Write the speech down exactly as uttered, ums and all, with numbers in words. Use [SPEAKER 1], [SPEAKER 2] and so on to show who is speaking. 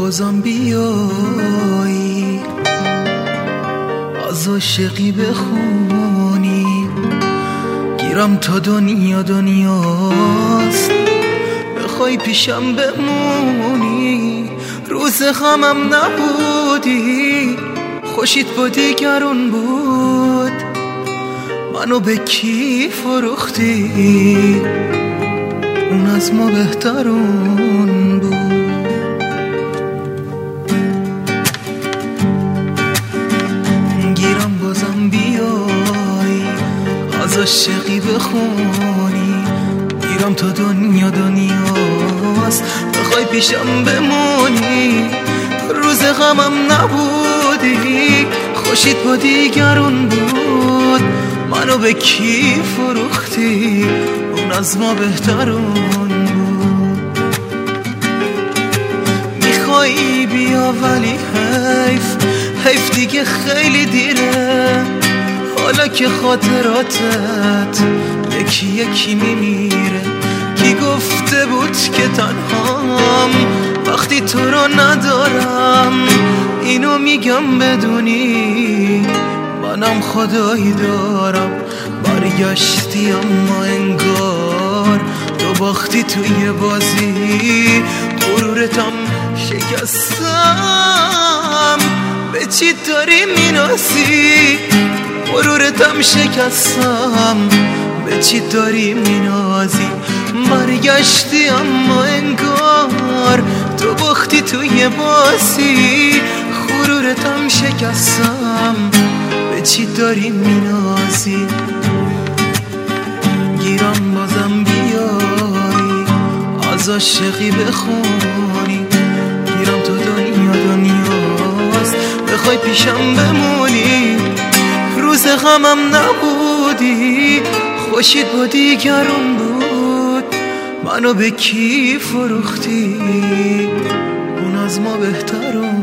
[SPEAKER 1] بازم بیایی از عاشقی بخونی، گیرم تا دنیا دنیاست بخوای پیشم بمونی. روز غمم نبودی، خوشیت با دیگرون بود، منو به کی فروختی؟ اون از ما بهترون بود. گیرم بازم بیایی از عاشقی بخونی، گیرم تا دنیا دنیاست بخوای پیشم بمونی. روز غمم نبودی، خوشیت با دیگرون بود، منو به کی فروختی؟ اون از ما بهترون بود. میخوایی بیا ولی حیف حیف دیگه خیلی دیره، حالا که خاطراتت یکی یکی میمیره. کی گفته بود که تنهام وقتی تو رو ندارم؟ اینو میگم بدونی منم خدایی دارم. برگشتی اما انگار تو باختی توی بازی، غرورتم شکستم به چی داری مینازی؟ غرورتم شکستم به چی داری مینازی؟ برگشتی اما انگار تو باختی توی بازی، غرورتم شکستم به چی داری مینازی؟ گیرم بازم بیایی از عاشقی بخونی، گیرم تو دنیا دنیاست بخوای پیشم بمونی. روز غمم نبودی، خوشیت با دیگرون بود، منو به کی فروختی؟ اون از ما بهترون